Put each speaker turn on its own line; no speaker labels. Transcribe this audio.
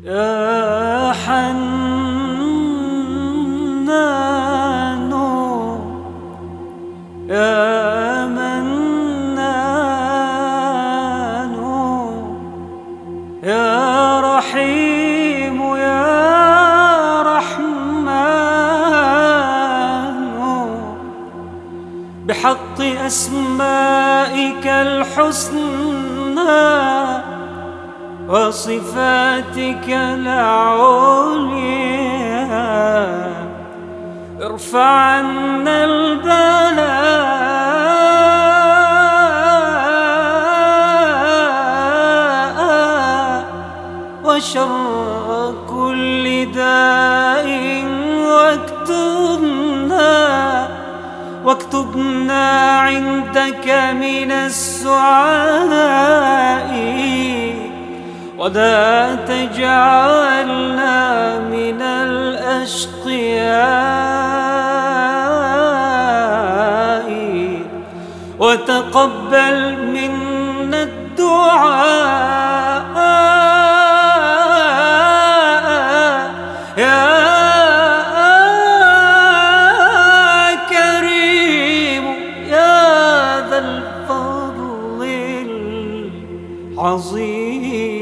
يا حنان يا منان يا رحيم يا رحمن بحق أسمائك الحسنى وصفاتك العليا ارفع عنا البلاء وشر كل داء واكتبنا عندك من السعداء ولا تجعلنا من الأشقياء وتقبل منا الدعاء يا كريم يا ذا الفضل العظيم.